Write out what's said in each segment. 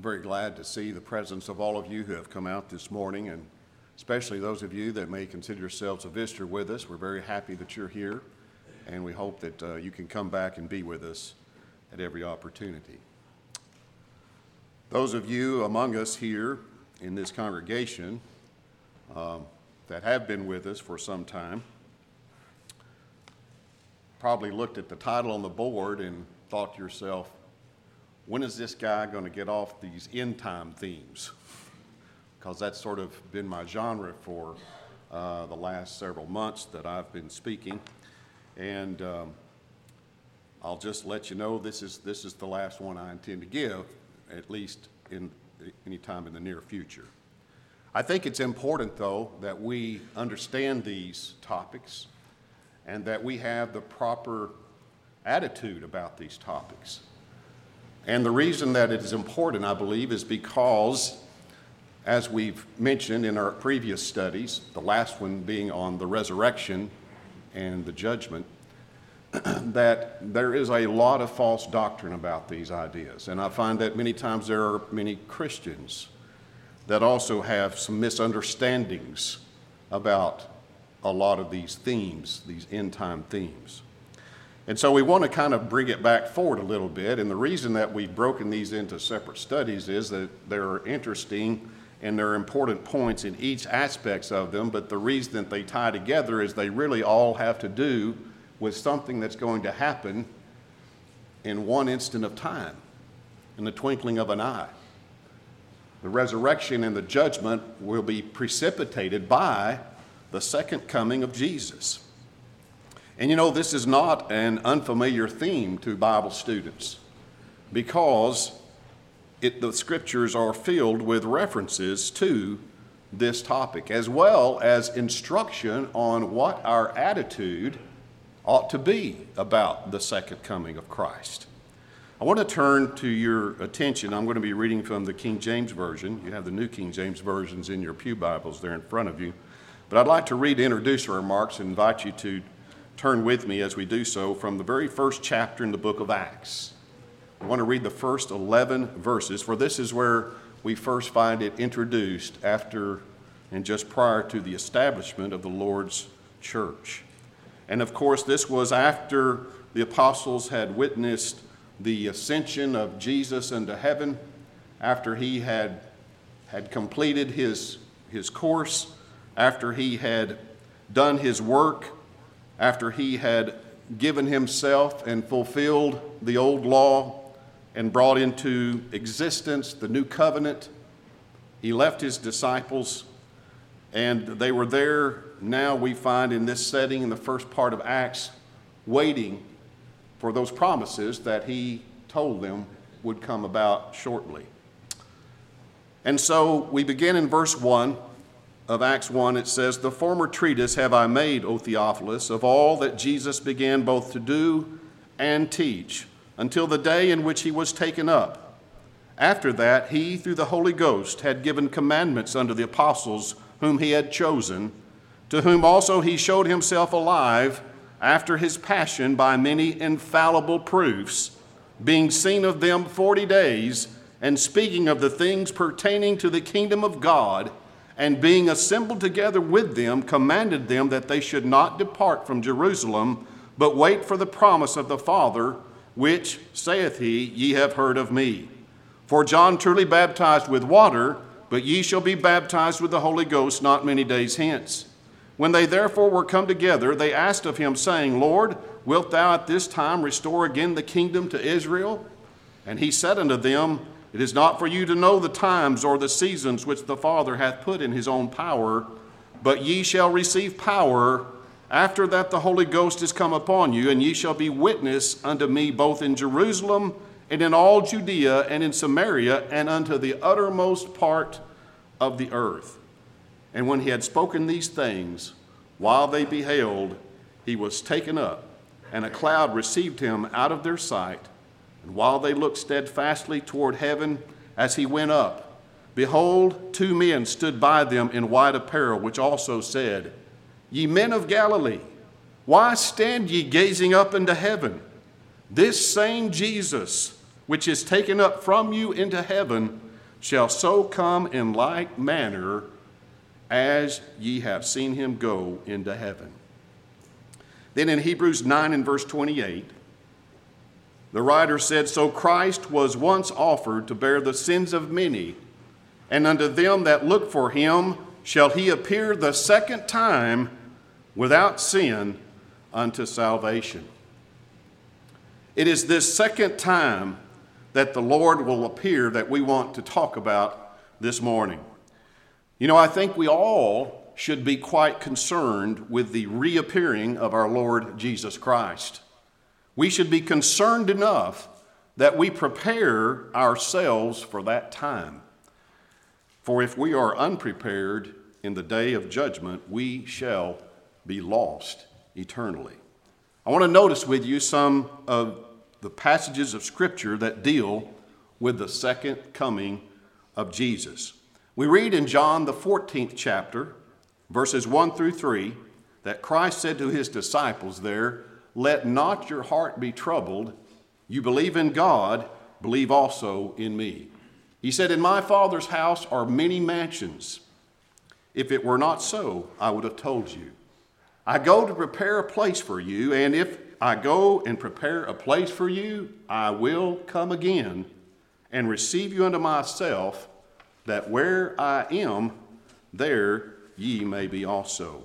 very glad to see the presence of all of you who have come out this morning, and especially those of you that may consider yourselves a visitor with us. We're very happy that you're here, and we hope that you can come back and be with us at every opportunity. Those of you among us here in this congregation that have been with us for some time probably looked at the title on the board and thought to yourself, when is this guy going to get off these end time themes? Because that's sort of been my genre for the last several months that I've been speaking. And I'll just let you know this is the last one I intend to give, at least in any time in the near future. I think it's important, though, that we understand these topics and that we have the proper attitude about these topics. And the reason that it is important, I believe, is because, as we've mentioned in our previous studies, the last one being on the resurrection and the judgment, that there is a lot of false doctrine about these ideas. And I find that many times there are many Christians that also have some misunderstandings about a lot of these themes, these end-time themes. And so we want to kind of bring it back forward a little bit, and the reason that we've broken these into separate studies is that they're interesting and there are important points in each aspect of them, but the reason that they tie together is they really all have to do with something that's going to happen in one instant of time, in the twinkling of an eye. The resurrection and the judgment will be precipitated by the second coming of Jesus. And you know, this is not an unfamiliar theme to Bible students because the scriptures are filled with references to this topic, as well as instruction on what our attitude ought to be about the second coming of Christ. I want to turn to your attention. I'm going to be reading from the King James Version. You have the New King James Versions in your pew Bibles there in front of you. But I'd like to read introductory remarks and invite you to turn with me as we do so from the very first chapter in the book of Acts. I want to read the first 11 verses, for this is where we first find it introduced after and just prior to the establishment of the Lord's church. And of course, this was after the apostles had witnessed the ascension of Jesus into heaven, after he had completed his course, after he had done his work, after he had given himself and fulfilled the old law and brought into existence the new covenant. He left his disciples, and they were there. Now we find in this setting, in the first part of Acts, waiting for those promises that he told them would come about shortly. And so we begin in verse 1 of Acts 1. It says, "The former treatise have I made, O Theophilus, of all that Jesus began both to do and teach, until the day in which he was taken up. After that, he, through the Holy Ghost, had given commandments unto the apostles whom he had chosen, to whom also he showed himself alive after his passion by many infallible proofs, being seen of them 40 days, and speaking of the things pertaining to the kingdom of God, and being assembled together with them, commanded them that they should not depart from Jerusalem, but wait for the promise of the Father, which, saith he, ye have heard of me. For John truly baptized with water, but ye shall be baptized with the Holy Ghost not many days hence. When they therefore were come together, they asked of him, saying, Lord, wilt thou at this time restore again the kingdom to Israel? And he said unto them, It is not for you to know the times or the seasons which the Father hath put in his own power, but ye shall receive power after that the Holy Ghost is come upon you, and ye shall be witness unto me both in Jerusalem and in all Judea and in Samaria and unto the uttermost part of the earth. And when he had spoken these things, while they beheld, he was taken up, and a cloud received him out of their sight. And while they looked steadfastly toward heaven as he went up, behold, 2 men stood by them in white apparel, which also said, Ye men of Galilee, why stand ye gazing up into heaven? This same Jesus, which is taken up from you into heaven, shall so come in like manner as ye have seen him go into heaven. Then in Hebrews 9 and verse 28, the writer said, So Christ was once offered to bear the sins of many, and unto them that look for him shall he appear the second time without sin unto salvation. It is this second time that the Lord will appear that we want to talk about this morning. You know, I think we all should be quite concerned with the reappearing of our Lord Jesus Christ. We should be concerned enough that we prepare ourselves for that time. For if we are unprepared in the day of judgment, we shall be lost eternally. I want to notice with you some of the passages of Scripture that deal with the second coming of Jesus. We read in John the 14th chapter, verses 1 through 3, that Christ said to his disciples there, Let not your heart be troubled. You believe in God, believe also in me. He said, In my Father's house are many mansions. If it were not so, I would have told you. I go to prepare a place for you, and if I go and prepare a place for you, I will come again and receive you unto myself, that where I am, there ye may be also.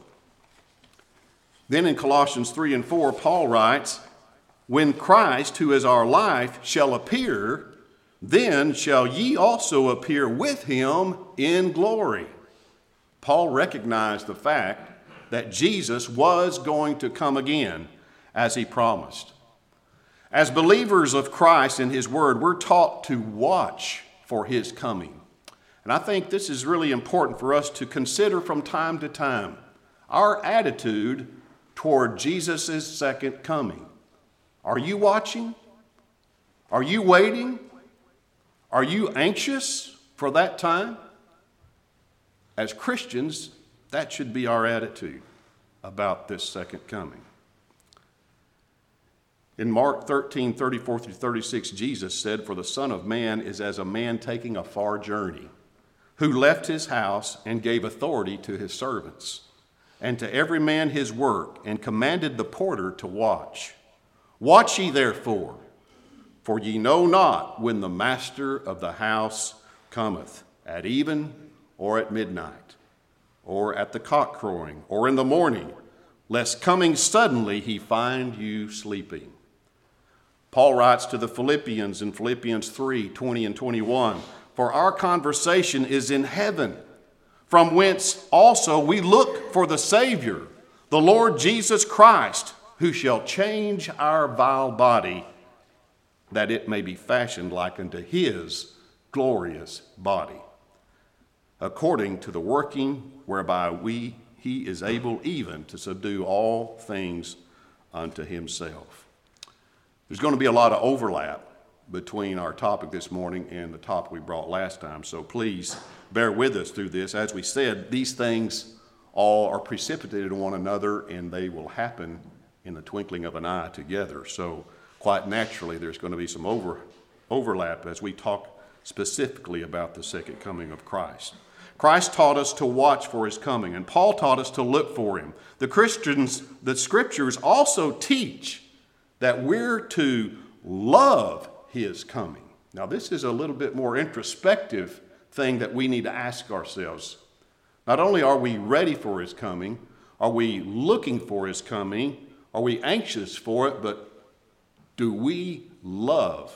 Then in Colossians 3 and 4, Paul writes, When Christ, who is our life, shall appear, then shall ye also appear with him in glory. Paul recognized the fact that Jesus was going to come again, as he promised. As believers of Christ and his word, we're taught to watch for his coming. And I think this is really important for us to consider from time to time. Our attitude toward Jesus' second coming. Are you watching? Are you waiting? Are you anxious for that time? As Christians, that should be our attitude about this second coming. In Mark 13, 34 through 36, Jesus said, For the Son of Man is as a man taking a far journey, who left his house and gave authority to his servants, and to every man his work, and commanded the porter to watch. Watch ye therefore, for ye know not when the master of the house cometh, at even or at midnight, or at the cock crowing, or in the morning, lest coming suddenly he find you sleeping. Paul writes to the Philippians in Philippians 3, 20 and 21, For our conversation is in heaven, from whence also we look for the Savior, the Lord Jesus Christ, who shall change our vile body, that it may be fashioned like unto his glorious body, according to the working whereby he is able even to subdue all things unto himself. There's going to be a lot of overlap between our topic this morning and the topic we brought last time, so please bear with us through this. As we said, these things all are precipitated on one another, and they will happen in the twinkling of an eye together. So quite naturally, there's going to be some overlap as we talk specifically about the second coming of Christ. Christ taught us to watch for his coming, and Paul taught us to look for him. The scriptures also teach that we're to love his coming. Now, this is a little bit more introspective thing that we need to ask ourselves. Not only are we ready for his coming, are we looking for his coming, are we anxious for it, but do we love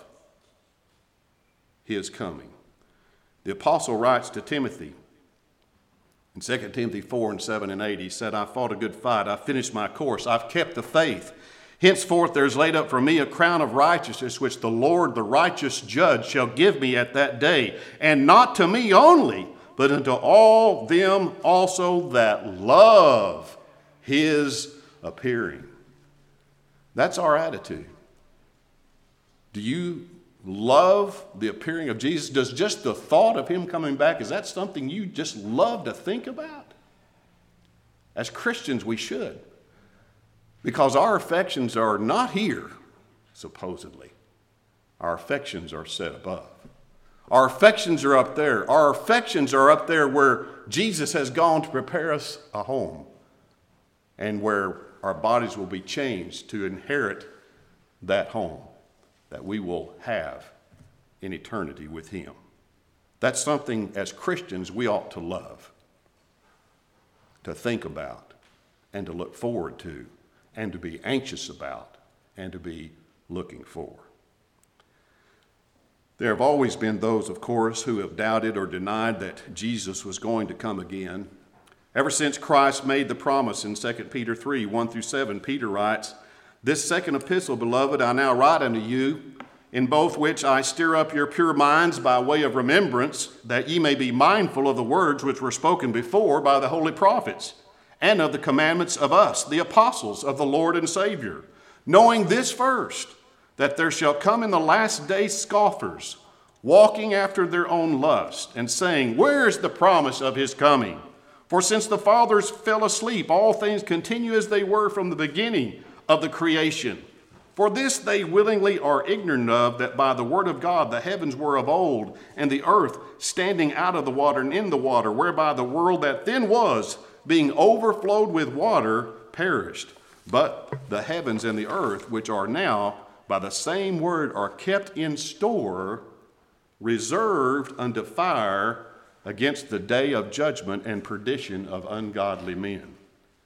his coming? The apostle writes to Timothy in 2 Timothy 4 and 7 and 8, he said, I fought a good fight, I finished my course, I've kept the faith. Henceforth there is laid up for me a crown of righteousness, which the Lord, the righteous judge, shall give me at that day, and not to me only, but unto all them also that love his appearing. That's our attitude. Do you love the appearing of Jesus? Does just the thought of him coming back, is that something you just love to think about? As Christians, we should. Because our affections are not here, supposedly. Our affections are set above. Our affections are up there. Our affections are up there where Jesus has gone to prepare us a home and where our bodies will be changed to inherit that home that we will have in eternity with him. That's something as Christians we ought to love, to think about, and to look forward to, and to be anxious about, and to be looking for. There have always been those, of course, who have doubted or denied that Jesus was going to come again. Ever since Christ made the promise in 2 Peter 3, 1-7, Peter writes, "This second epistle, beloved, I now write unto you, in both which I stir up your pure minds by way of remembrance, that ye may be mindful of the words which were spoken before by the holy prophets, and of the commandments of us, the apostles of the Lord and Savior, knowing this first, that there shall come in the last days scoffers, walking after their own lust, and saying, Where is the promise of his coming? For since the fathers fell asleep, all things continue as they were from the beginning of the creation. For this they willingly are ignorant of, that by the word of God the heavens were of old, and the earth standing out of the water and in the water, whereby the world that then was, being overflowed with water, perished. But the heavens and the earth, which are now, by the same word are kept in store, reserved unto fire against the day of judgment and perdition of ungodly men."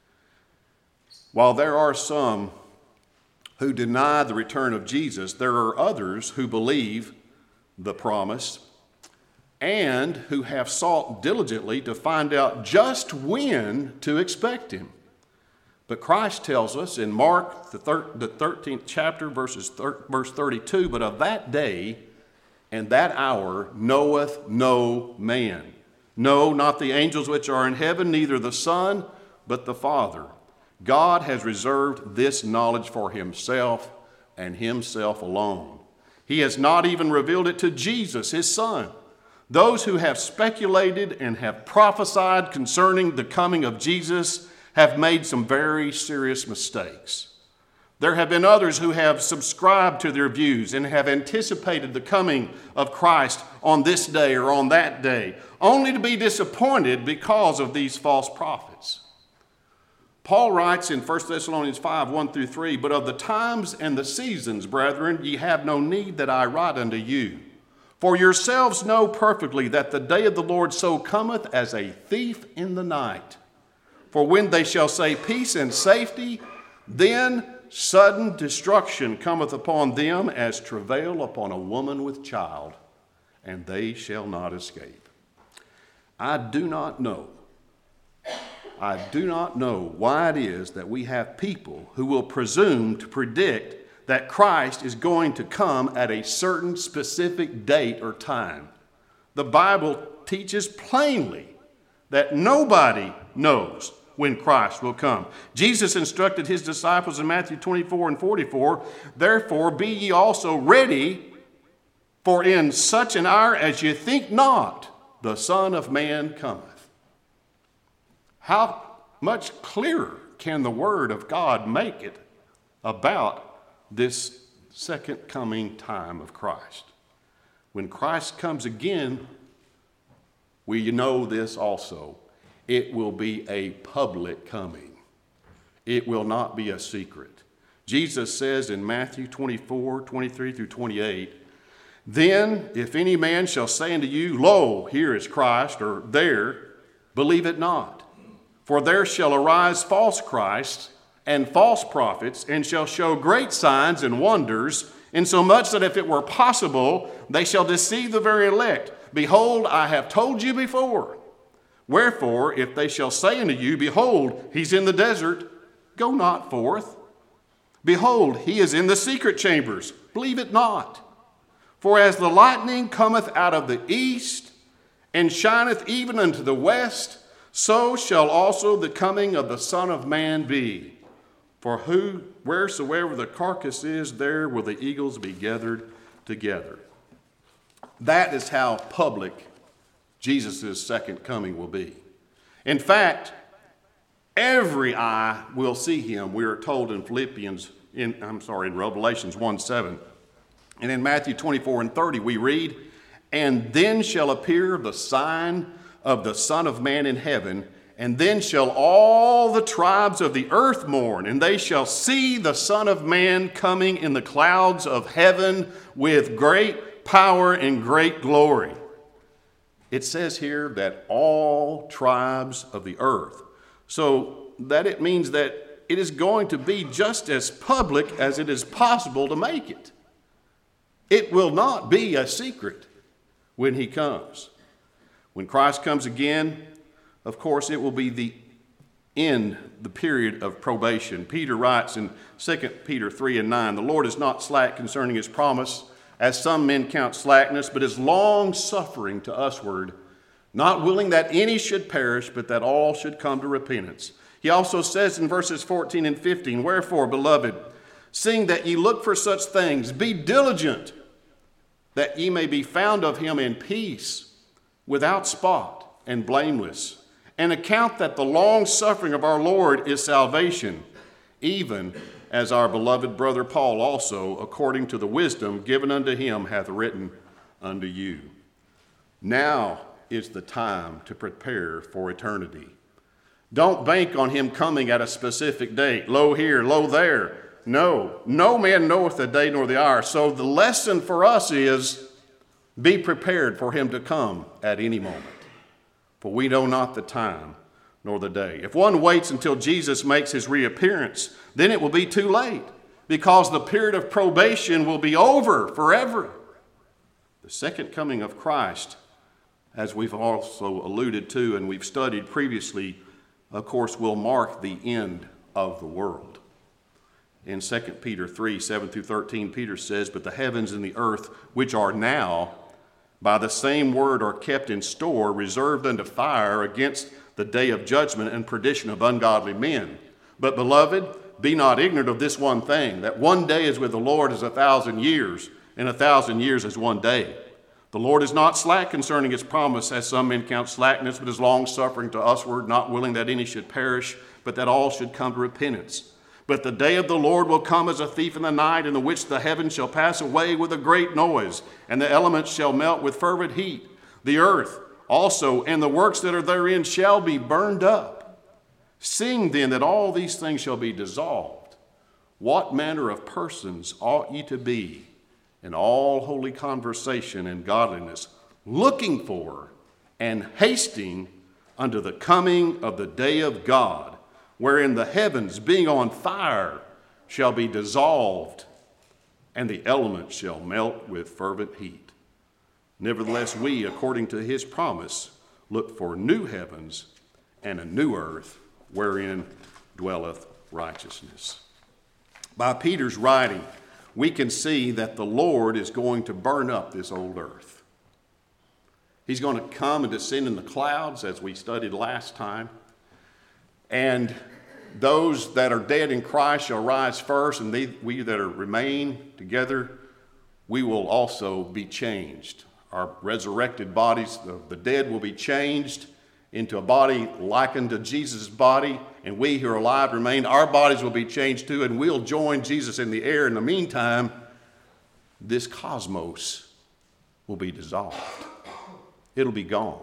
While there are some who deny the return of Jesus, there are others who believe the promise and who have sought diligently to find out just when to expect him. But Christ tells us in Mark, the 13th chapter, verse 32, "But of that day and that hour knoweth no man. No, not the angels which are in heaven, neither the Son, but the Father. God has reserved this knowledge for himself and himself alone. He has not even revealed it to Jesus, his Son. Those who have speculated and have prophesied concerning the coming of Jesus have made some very serious mistakes. There have been others who have subscribed to their views and have anticipated the coming of Christ on this day or on that day, only to be disappointed because of these false prophets. Paul writes in 1 Thessalonians 5, 1-3, "But of the times and the seasons, brethren, ye have no need that I write unto you. For yourselves know perfectly that the day of the Lord so cometh as a thief in the night. For when they shall say peace and safety, then sudden destruction cometh upon them as travail upon a woman with child, and they shall not escape." I do not know why it is that we have people who will presume to predict that Christ is going to come at a certain specific date or time. The Bible teaches plainly that nobody knows when Christ will come. Jesus instructed his disciples in Matthew 24 and 44, "Therefore be ye also ready, for in such an hour as ye think not, the Son of Man cometh." How much clearer can the Word of God make it about this second coming time of Christ? When Christ comes again, we know this also. It will be a public coming. It will not be a secret. Jesus says in Matthew 24, 23-28, "Then if any man shall say unto you, Lo, here is Christ, or there, believe it not. For there shall arise false Christs and false prophets, and shall show great signs and wonders, insomuch that if it were possible, they shall deceive the very elect. Behold, I have told you before. Wherefore, if they shall say unto you, Behold, he's in the desert, go not forth. Behold, he is in the secret chambers, believe it not. For as the lightning cometh out of the east, and shineth even unto the west, so shall also the coming of the Son of Man be. For wheresoever the carcass is, there will the eagles be gathered together." That is how public Jesus' second coming will be. In fact, every eye will see him, we are told in Revelations 1:7. And in Matthew 24 and 30, we read, And then shall appear the sign of the Son of Man in heaven, and then shall all the tribes of the earth mourn, and they shall see the Son of Man coming in the clouds of heaven with great power and great glory. It says here that all tribes of the earth. So that it means that it is going to be just as public as it is possible to make it. It will not be a secret when he comes. When Christ comes again, of course, it will be the period of probation. Peter writes in 2 Peter 3:9, "The Lord is not slack concerning his promise, as some men count slackness, but is long-suffering to usward, not willing that any should perish, but that all should come to repentance." He also says in verses 14 and 15, "Wherefore, beloved, seeing that ye look for such things, be diligent, that ye may be found of him in peace, without spot and blameless, and account that the long suffering of our Lord is salvation, even as our beloved brother Paul also, according to the wisdom given unto him, hath written unto you." Now is the time to prepare for eternity. Don't bank on him coming at a specific date, lo here, lo there. No man knoweth the day nor the hour. So the lesson for us is, be prepared for him to come at any moment. For we know not the time nor the day. If one waits until Jesus makes his reappearance, then it will be too late, because the period of probation will be over forever. The second coming of Christ, as we've also alluded to and we've studied previously, of course, will mark the end of the world. In 2 Peter 3:7-13, Peter says, "But the heavens and the earth, which are now, by the same word are kept in store, reserved unto fire against the day of judgment and perdition of ungodly men. But, beloved, be not ignorant of this one thing, that one day is with the Lord as 1,000 years, and 1,000 years as one day. The Lord is not slack concerning his promise, as some men count slackness, but is long-suffering to usward, not willing that any should perish, but that all should come to repentance. But the day of the Lord will come as a thief in the night, in the which the heavens shall pass away with a great noise, and the elements shall melt with fervent heat. The earth also and the works that are therein shall be burned up. Seeing then that all these things shall be dissolved, what manner of persons ought ye to be in all holy conversation and godliness, looking for and hasting unto the coming of the day of God, wherein the heavens, being on fire, shall be dissolved, and the elements shall melt with fervent heat. Nevertheless, we, according to his promise, look for new heavens and a new earth, wherein dwelleth righteousness." By Peter's writing, we can see that the Lord is going to burn up this old earth. He's going to come and descend in the clouds, as we studied last time. And those that are dead in Christ shall rise first, and we that remain together, we will also be changed. Our resurrected bodies of the dead will be changed into a body likened to Jesus' body, and we who are alive remain, our bodies will be changed too, and we'll join Jesus in the air. In the meantime, this cosmos will be dissolved. It'll be gone.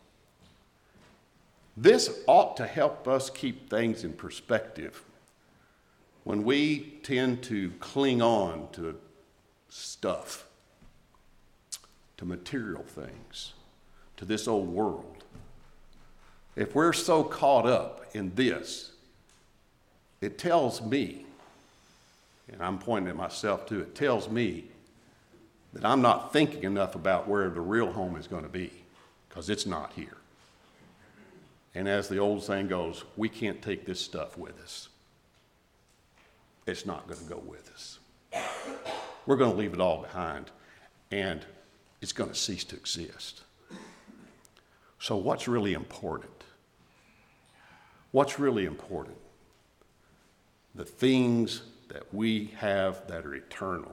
This ought to help us keep things in perspective. When we tend to cling on to stuff, to material things, to this old world, if we're so caught up in this, it tells me, and I'm pointing at myself too, it tells me that I'm not thinking enough about where the real home is going to be, because it's not here. And as the old saying goes, we can't take this stuff with us. It's not going to go with us. We're going to leave it all behind, and it's going to cease to exist. So what's really important? What's really important? The things that we have that are eternal.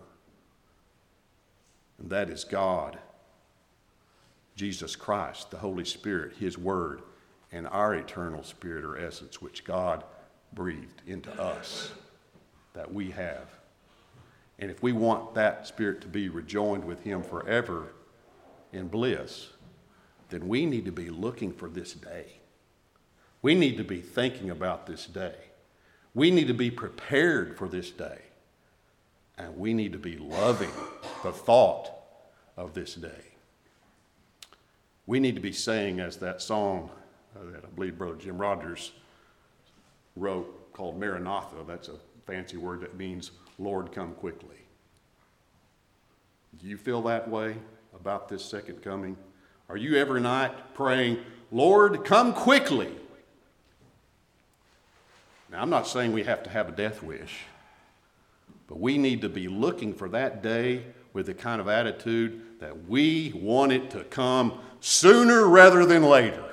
And that is God, Jesus Christ, the Holy Spirit, his word, and our eternal spirit or essence, which God breathed into us, that we have. And if we want that spirit to be rejoined with him forever, in bliss, then we need to be looking for this day. We need to be thinking about this day. We need to be prepared for this day. And we need to be loving the thought of this day. We need to be saying, as that song that I believe Brother Jim Rogers wrote called Maranatha, that's a fancy word that means, Lord, come quickly. Do you feel that way about this second coming? Are you every night praying, Lord, come quickly? Now, I'm not saying we have to have a death wish, but we need to be looking for that day with the kind of attitude that we want it to come sooner rather than later.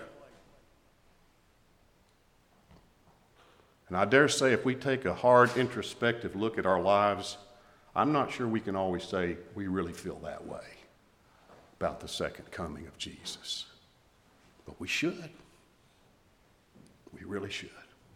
And I dare say if we take a hard introspective look at our lives, I'm not sure we can always say we really feel that way about the second coming of Jesus. But we should. We really should.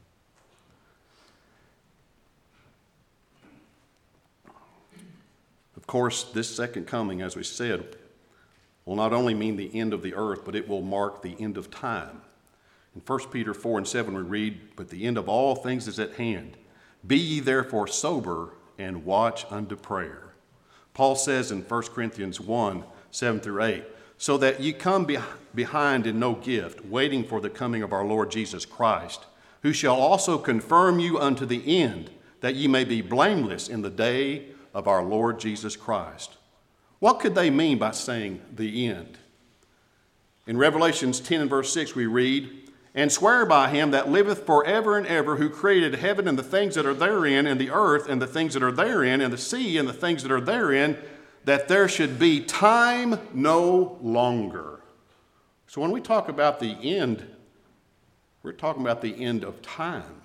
Of course, this second coming, as we said, will not only mean the end of the earth, but it will mark the end of time. In 1 Peter 4:7 we read, "But the end of all things is at hand. Be ye therefore sober and watch unto prayer." Paul says in 1 Corinthians 1:7-8, "So that ye come behind in no gift, waiting for the coming of our Lord Jesus Christ, who shall also confirm you unto the end, that ye may be blameless in the day of our Lord Jesus Christ." What could they mean by saying the end? In Revelations 10:6 we read, "And swear by him that liveth forever and ever, who created heaven and the things that are therein, and the earth and the things that are therein, and the sea and the things that are therein, that there should be time no longer." So when we talk about the end, we're talking about the end of time.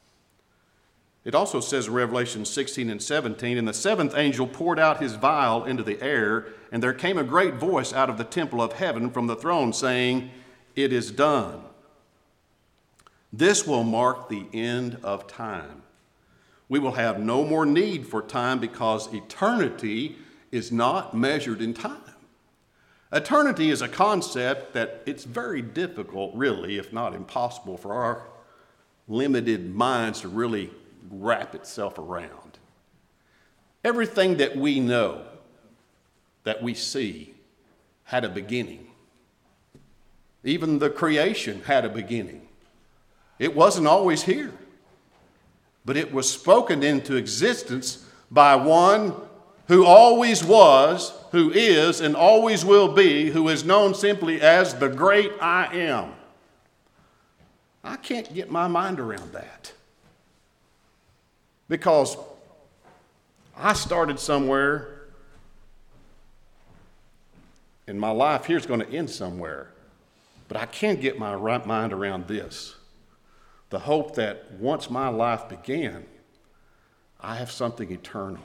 It also says in Revelation 16:17, "And the seventh angel poured out his vial into the air, and there came a great voice out of the temple of heaven from the throne, saying, It is done." This will mark the end of time. We will have no more need for time because eternity is not measured in time. Eternity is a concept that it's very difficult, really, if not impossible, for our limited minds to really wrap itself around. Everything that we know, that we see, had a beginning. Even the creation had a beginning. It wasn't always here, but it was spoken into existence by one who always was, who is, and always will be, who is known simply as the great I Am. I can't get my mind around that. Because I started somewhere, and my life here is going to end somewhere. But I can get my mind around this. The hope that once my life began, I have something eternal.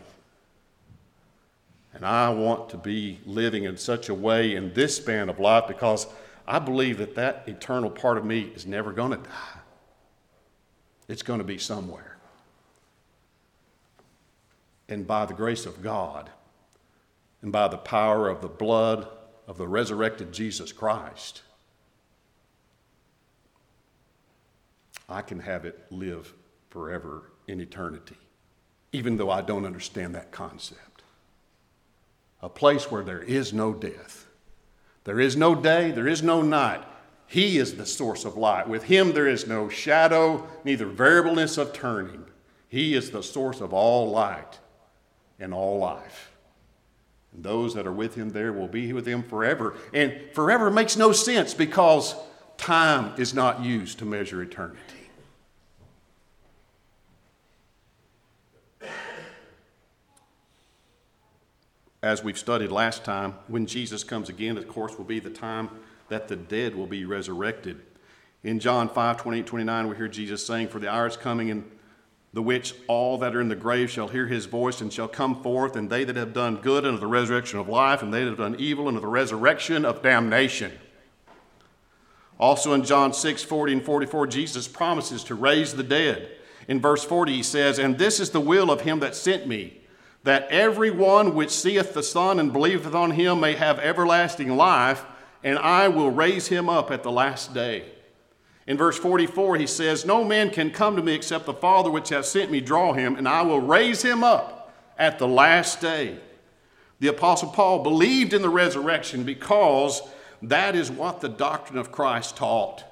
And I want to be living in such a way in this span of life because I believe that that eternal part of me is never going to die. It's going to be somewhere. And by the grace of God, and by the power of the blood of the resurrected Jesus Christ, I can have it live forever in eternity, even though I don't understand that concept. A place where there is no death. There is no day, there is no night. He is the source of light. With him there is no shadow, neither variableness of turning. He is the source of all light and all life. And those that are with him there will be with him forever. And forever makes no sense because time is not used to measure eternity. As we've studied last time, when Jesus comes again, of course, will be the time that the dead will be resurrected. In John 5:28-29, we hear Jesus saying, "For the hour is coming in the which all that are in the grave shall hear his voice and shall come forth, and they that have done good unto the resurrection of life, and they that have done evil unto the resurrection of damnation." Also in John 6:40-44, Jesus promises to raise the dead. In verse 40 he says, "And this is the will of him that sent me, that every one which seeth the Son and believeth on him may have everlasting life, and I will raise him up at the last day. In verse 44, he says, no man can come to me except the Father which hath sent me draw him, and I will raise him up at the last day. The Apostle Paul believed in the resurrection because that is what the doctrine of Christ taught.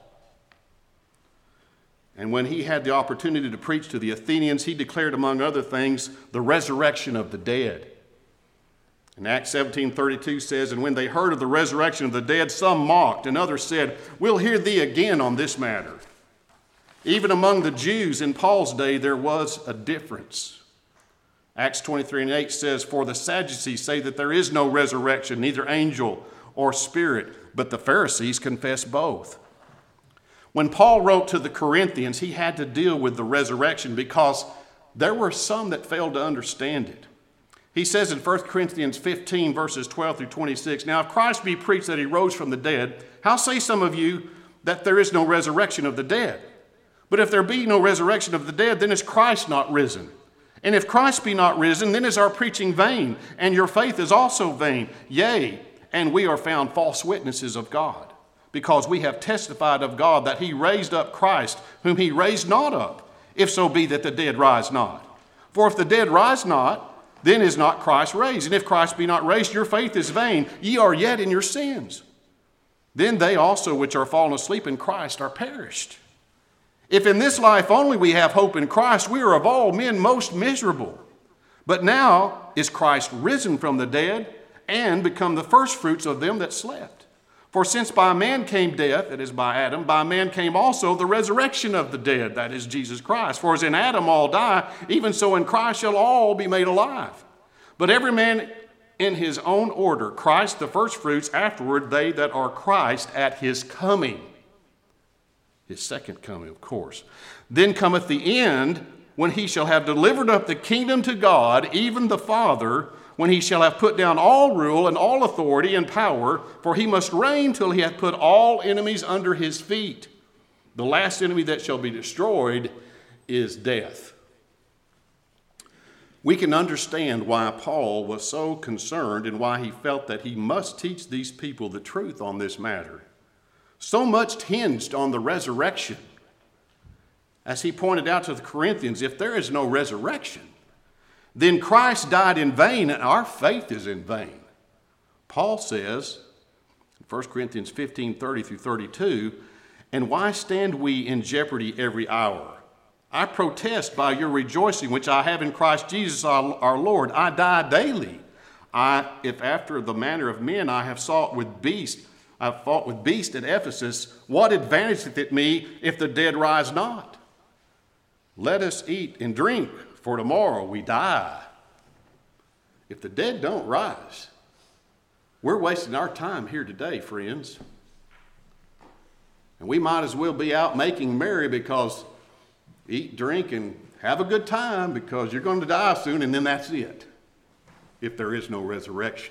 And when he had the opportunity to preach to the Athenians, he declared, among other things, the resurrection of the dead. And Acts 17:32 says, and when they heard of the resurrection of the dead, some mocked, and others said, we'll hear thee again on this matter. Even among the Jews in Paul's day, there was a difference. Acts 23:8 says, for the Sadducees say that there is no resurrection, neither angel or spirit, but the Pharisees confess both. When Paul wrote to the Corinthians, he had to deal with the resurrection because there were some that failed to understand it. He says in 1 Corinthians 15, verses 12 through 26, now if Christ be preached that he rose from the dead, how say some of you that there is no resurrection of the dead? But if there be no resurrection of the dead, then is Christ not risen? And if Christ be not risen, then is our preaching vain, and your faith is also vain. Yea, and we are found false witnesses of God, because we have testified of God that he raised up Christ, whom he raised not up, if so be that the dead rise not. For if the dead rise not, then is not Christ raised. And if Christ be not raised, your faith is vain. Ye are yet in your sins. Then they also which are fallen asleep in Christ are perished. If in this life only we have hope in Christ, we are of all men most miserable. But now is Christ risen from the dead, and become the firstfruits of them that slept. For since by man came death, that is by Adam, by man came also the resurrection of the dead, that is Jesus Christ. For as in Adam all die, even so in Christ shall all be made alive. But every man in his own order, Christ the firstfruits, afterward they that are Christ at his coming. His second coming, of course. Then cometh the end, when he shall have delivered up the kingdom to God, even the Father, when he shall have put down all rule and all authority and power, for he must reign till he hath put all enemies under his feet. The last enemy that shall be destroyed is death. We can understand why Paul was so concerned and why he felt that he must teach these people the truth on this matter. So much hinged on the resurrection. As he pointed out to the Corinthians, if there is no resurrection, then Christ died in vain and our faith is in vain. Paul says in 1 Corinthians 15:30 through 32, and why stand we in jeopardy every hour? I protest by your rejoicing which I have in Christ Jesus our Lord. I die daily. If after the manner of men I have fought with beasts at Ephesus, what advantageth it me if the dead rise not? Let us eat and drink, for tomorrow we die. If the dead don't rise, we're wasting our time here today, friends. And we might as well be out making merry because eat, drink, and have a good time because you're going to die soon, and then that's it, if there is no resurrection.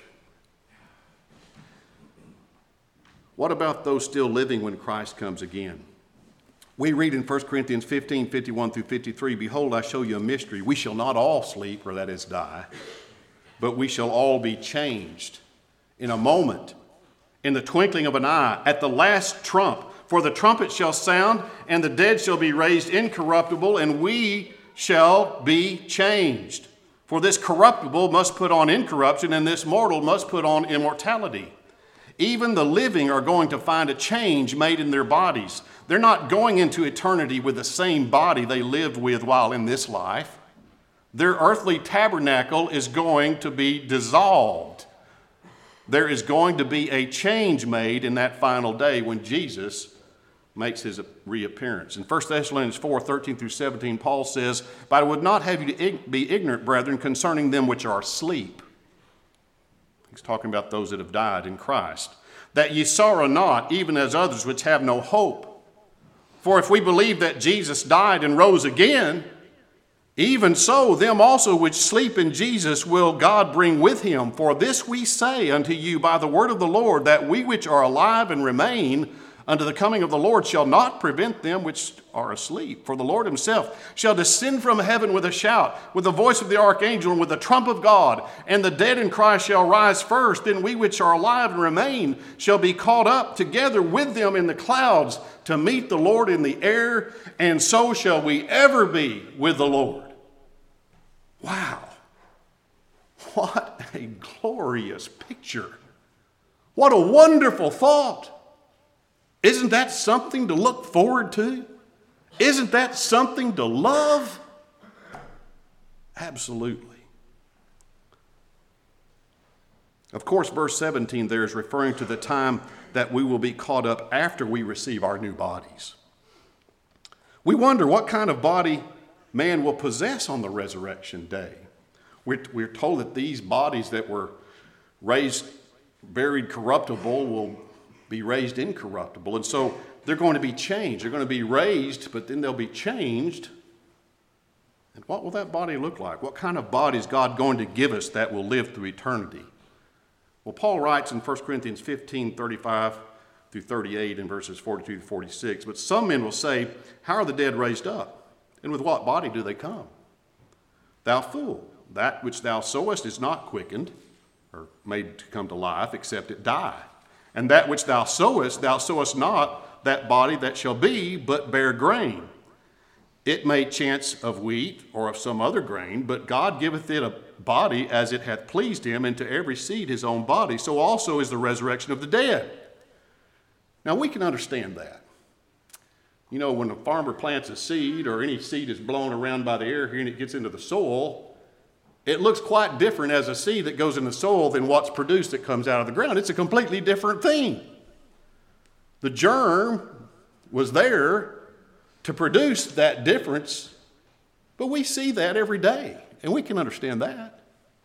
What about those still living when Christ comes again? We read in 1 Corinthians 15:51 through 53, behold, I show you a mystery. We shall not all sleep, or that is die, but we shall all be changed in a moment, in the twinkling of an eye, at the last trump. For the trumpet shall sound, and the dead shall be raised incorruptible, and we shall be changed. For this corruptible must put on incorruption, and this mortal must put on immortality. Even the living are going to find a change made in their bodies. They're not going into eternity with the same body they lived with while in this life. Their earthly tabernacle is going to be dissolved. There is going to be a change made in that final day when Jesus makes his reappearance. In 1 Thessalonians 4:13 through 17, Paul says, but I would not have you to be ignorant, brethren, concerning them which are asleep. He's talking about those that have died in Christ. That ye sorrow not, even as others which have no hope. For if we believe that Jesus died and rose again, even so them also which sleep in Jesus will God bring with him. For this we say unto you by the word of the Lord, that we which are alive and remain unto the coming of the Lord shall not prevent them which are asleep. For the Lord himself shall descend from heaven with a shout, with the voice of the archangel, and with the trump of God. And the dead in Christ shall rise first. Then we which are alive and remain shall be caught up together with them in the clouds to meet the Lord in the air. And so shall we ever be with the Lord. Wow. What a glorious picture. What a wonderful thought. Isn't that something to look forward to? Isn't that something to love? Absolutely. Of course, verse 17 there is referring to the time that we will be caught up after we receive our new bodies. We wonder what kind of body man will possess on the resurrection day. We're told that these bodies that were raised, buried corruptible, will be raised incorruptible. And so they're going to be changed. They're going to be raised, but then they'll be changed. And what will that body look like? What kind of body is God going to give us that will live through eternity? Well, Paul writes in 1 Corinthians 15, 35 through 38 and verses 42 to 46, but some men will say, how are the dead raised up? And with what body do they come? Thou fool, that which thou sowest is not quickened, or made to come to life, except it die. And that which thou sowest not that body that shall be, but bear grain. It may chance of wheat or of some other grain, but God giveth it a body as it hath pleased him, and to every seed his own body. So also is the resurrection of the dead. Now we can understand that. You know, when a farmer plants a seed, or any seed is blown around by the air here and it gets into the soil, it looks quite different as a seed that goes in the soil than what's produced that comes out of the ground. It's a completely different thing. The germ was there to produce that difference, but we see that every day, and we can understand that.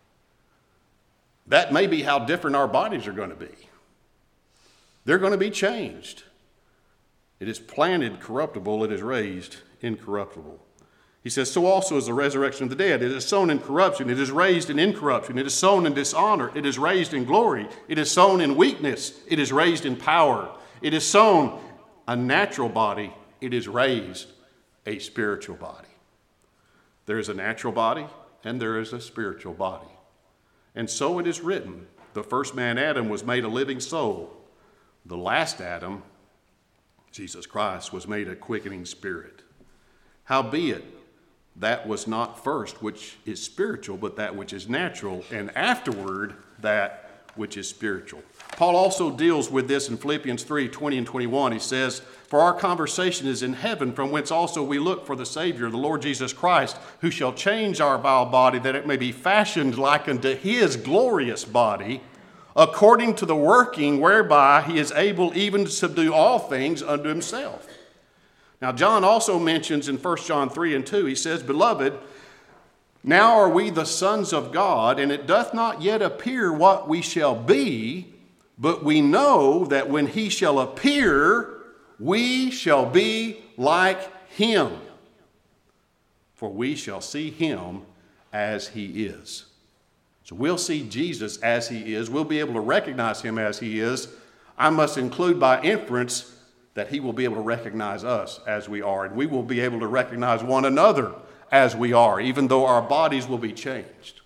That may be how different our bodies are going to be. They're going to be changed. It is planted corruptible, it is raised incorruptible. He says, so also is the resurrection of the dead. It is sown in corruption. It is raised in incorruption. It is sown in dishonor. It is raised in glory. It is sown in weakness. It is raised in power. It is sown a natural body. It is raised a spiritual body. There is a natural body and there is a spiritual body. And so it is written, the first man, Adam, was made a living soul. The last Adam, Jesus Christ, was made a quickening spirit. Howbeit, that was not first which is spiritual, but that which is natural, and afterward that which is spiritual. Paul also deals with this in Philippians 3, 20 and 21. He says, for our conversation is in heaven, from whence also we look for the Savior, the Lord Jesus Christ, who shall change our vile body, that it may be fashioned like unto his glorious body, according to the working whereby he is able even to subdue all things unto himself. Now, John also mentions in 1 John 3 and 2, he says, beloved, now are we the sons of God, and it doth not yet appear what we shall be, but we know that when he shall appear, we shall be like him. For we shall see him as he is. So we'll see Jesus as he is. We'll be able to recognize him as he is. I must include by inference that he will be able to recognize us as we are, and we will be able to recognize one another as we are, even though our bodies will be changed.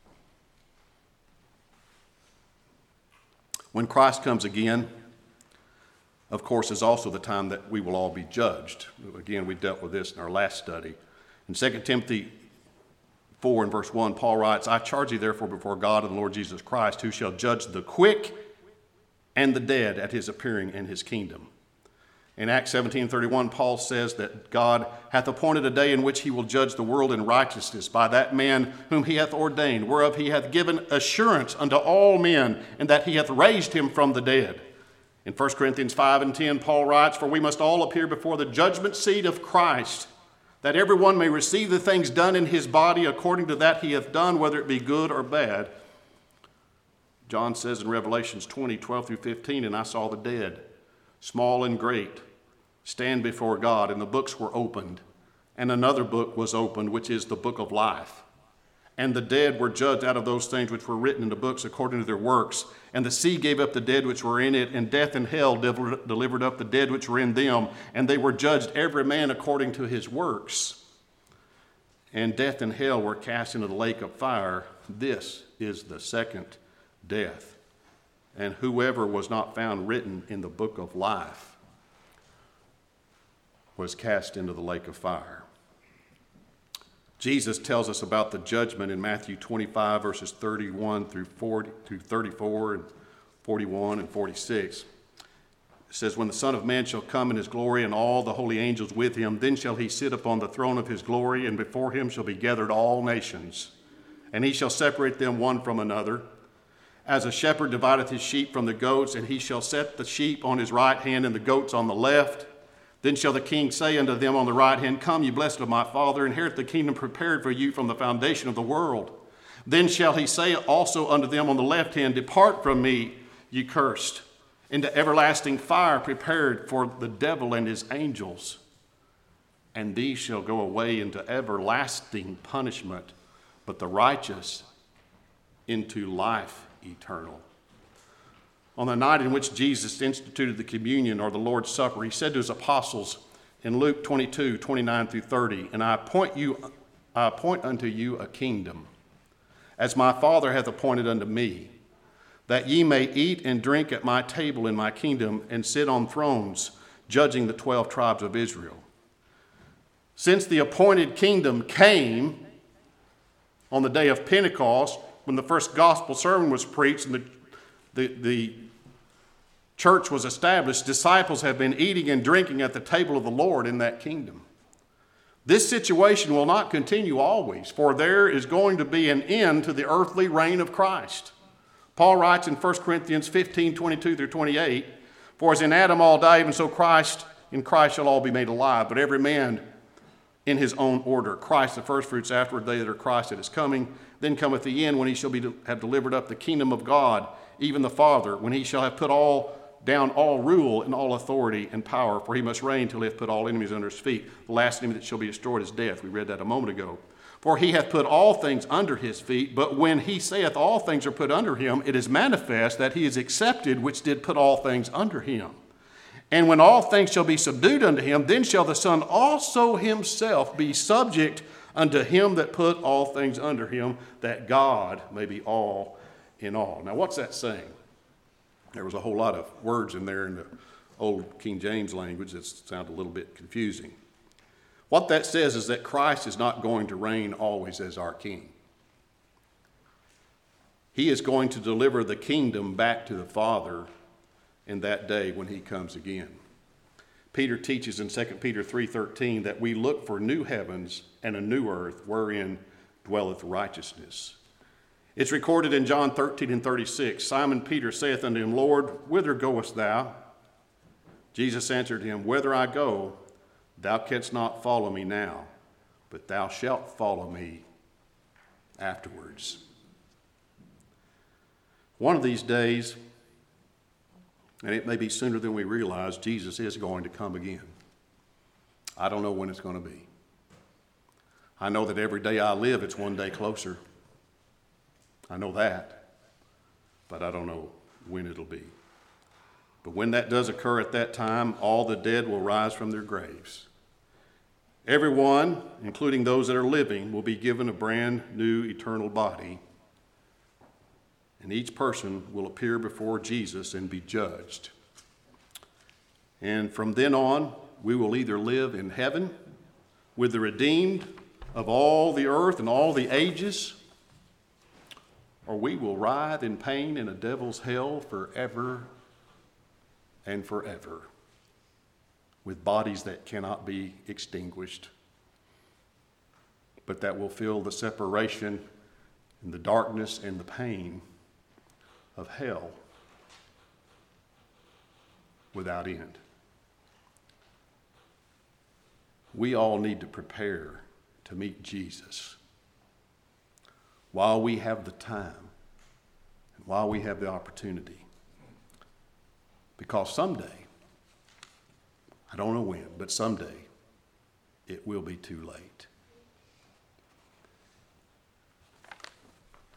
When Christ comes again, of course, is also the time that we will all be judged. Again, we dealt with this in our last study. In 2 Timothy 4 and verse 1, Paul writes, I charge thee therefore before God and the Lord Jesus Christ, who shall judge the quick and the dead at his appearing in his kingdom. In Acts 17:31, Paul says that God hath appointed a day in which he will judge the world in righteousness by that man whom he hath ordained, whereof he hath given assurance unto all men, and that he hath raised him from the dead. In 1 Corinthians 5 and 10, Paul writes, for we must all appear before the judgment seat of Christ, that everyone may receive the things done in his body according to that he hath done, whether it be good or bad. John says in Revelations 20, 12 through 15, and I saw the dead, small and great, stand before God, and the books were opened, and another book was opened, which is the book of life. and the dead were judged out of those things which were written in the books according to their works. And the sea gave up the dead which were in it, and death and hell delivered up the dead which were in them, and they were judged every man according to his works. And death and hell were cast into the lake of fire. This is the second death. And whoever was not found written in the book of life was cast into the lake of fire. Jesus tells us about the judgment in Matthew 25, verses 31 through 34, and 41 and 46. It says, when the Son of Man shall come in his glory and all the holy angels with him, then shall he sit upon the throne of his glory, and before him shall be gathered all nations. And he shall separate them one from another, as a shepherd divideth his sheep from the goats, and he shall set the sheep on his right hand and the goats on the left. Then shall the king say unto them on the right hand, Come, ye blessed of my Father, inherit the kingdom prepared for you from the foundation of the world. Then shall he say also unto them on the left hand, Depart from me, ye cursed, into everlasting fire prepared for the devil and his angels. And these shall go away into everlasting punishment, but the righteous into life eternal. On the night in which Jesus instituted the communion or the Lord's Supper, he said to his apostles in Luke 22, 29 through 30, And I appoint unto you a kingdom, as my Father hath appointed unto me, that ye may eat and drink at my table in my kingdom, and sit on thrones, judging the 12 tribes of Israel. Since the appointed kingdom came on the day of Pentecost, when the first gospel sermon was preached and the church was established, disciples have been eating and drinking at the table of the Lord in that kingdom. This situation will not continue always, for there is going to be an end to the earthly reign of Christ. Paul writes in 1 Corinthians 15, 22 through 28, For as in Adam all die, even so in Christ shall all be made alive, but every man in his own order. Christ the firstfruits, afterward they that are Christ that is coming. Then cometh the end, when he shall have delivered up the kingdom of God, even the Father, when he shall have put down all rule and all authority and power, for he must reign till he hath put all enemies under his feet. The last enemy that shall be destroyed is death. We read that a moment ago. For he hath put all things under his feet, but when he saith all things are put under him, it is manifest that he is accepted which did put all things under him. And when all things shall be subdued unto him, then shall the Son also himself be subject unto him that put all things under him, that God may be all in all. Now, what's that saying? There was a whole lot of words in there in the old King James language that sound a little bit confusing. What that says is that Christ is not going to reign always as our king. He is going to deliver the kingdom back to the Father in that day when he comes again. Peter teaches in 2 Peter 3:13 that we look for new heavens and a new earth wherein dwelleth righteousness. It's recorded in John 13 and 36. Simon Peter saith unto him, Lord, whither goest thou? Jesus answered him, Whither I go, thou canst not follow me now, but thou shalt follow me afterwards. One of these days, and it may be sooner than we realize, Jesus is going to come again. I don't know when it's going to be. I know that every day I live, it's one day closer. I know that, but I don't know when it'll be. But when that does occur at that time, all the dead will rise from their graves. Everyone, including those that are living, will be given a brand new eternal body. And each person will appear before Jesus and be judged. And from then on, we will either live in heaven with the redeemed of all the earth and all the ages, or we will writhe in pain in a devil's hell forever and forever, with bodies that cannot be extinguished, but that will feel the separation and the darkness and the pain of hell without end. We all need to prepare to meet Jesus while we have the time and while we have the opportunity. Because someday, I don't know when, but someday, it will be too late.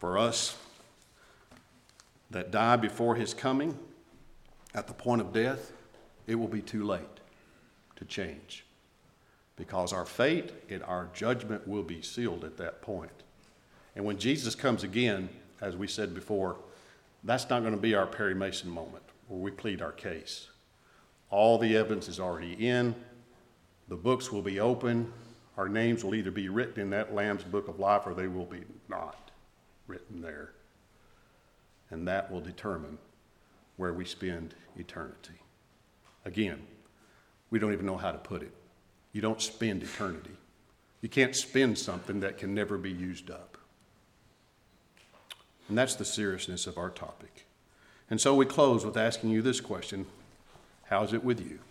For us that die before his coming, at the point of death, it will be too late to change. Because our fate and our judgment will be sealed at that point. And when Jesus comes again, as we said before, that's not going to be our Perry Mason moment where we plead our case. All the evidence is already in. The books will be open. Our names will either be written in that Lamb's Book of Life or they will be not written there. And that will determine where we spend eternity. Again, we don't even know how to put it. You don't spend eternity. You can't spend something that can never be used up. And that's the seriousness of our topic. And so we close with asking you this question: how's it with you?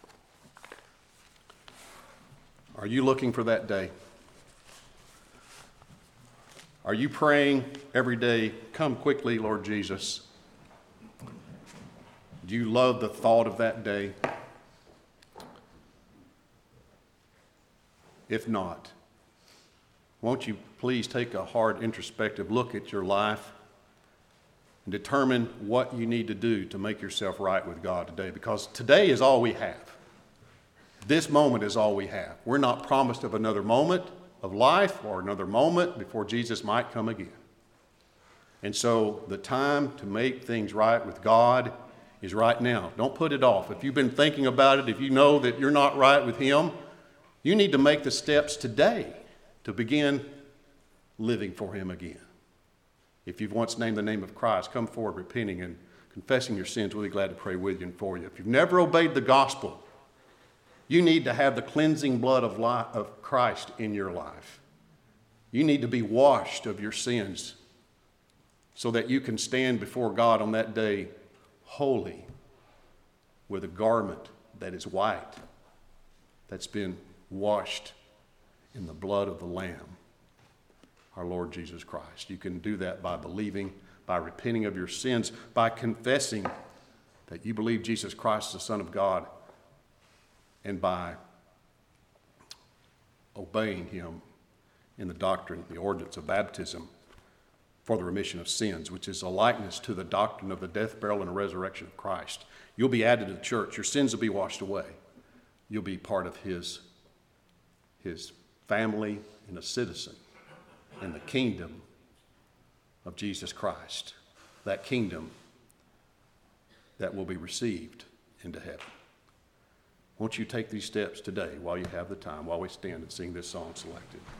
Are you looking for that day? Are you praying every day, come quickly, Lord Jesus? Do you love the thought of that day? If not, won't you please take a hard introspective look at your life and determine what you need to do to make yourself right with God today? Because today is all we have. This moment is all we have. We're not promised of another moment of life or another moment before Jesus might come again. And so the time to make things right with God is right now. Don't put it off. If you've been thinking about it, if you know that you're not right with Him, you need to make the steps today to begin living for Him again. If you've once named the name of Christ, come forward repenting and confessing your sins. We'll be glad to pray with you and for you. If you've never obeyed the gospel, you need to have the cleansing blood of Christ in your life. You need to be washed of your sins so that you can stand before God on that day holy with a garment that is white, that's been washed in the blood of the Lamb, our Lord Jesus Christ. You can do that by believing, by repenting of your sins, by confessing that you believe Jesus Christ is the Son of God, and by obeying Him in the doctrine, the ordinance of baptism for the remission of sins, which is a likeness to the doctrine of the death, burial, and resurrection of Christ. You'll be added to the church. Your sins will be washed away. You'll be part of His family and a citizen in the kingdom of Jesus Christ, that kingdom that will be received into heaven. Won't you take these steps today while you have the time, while we stand and sing this song selected?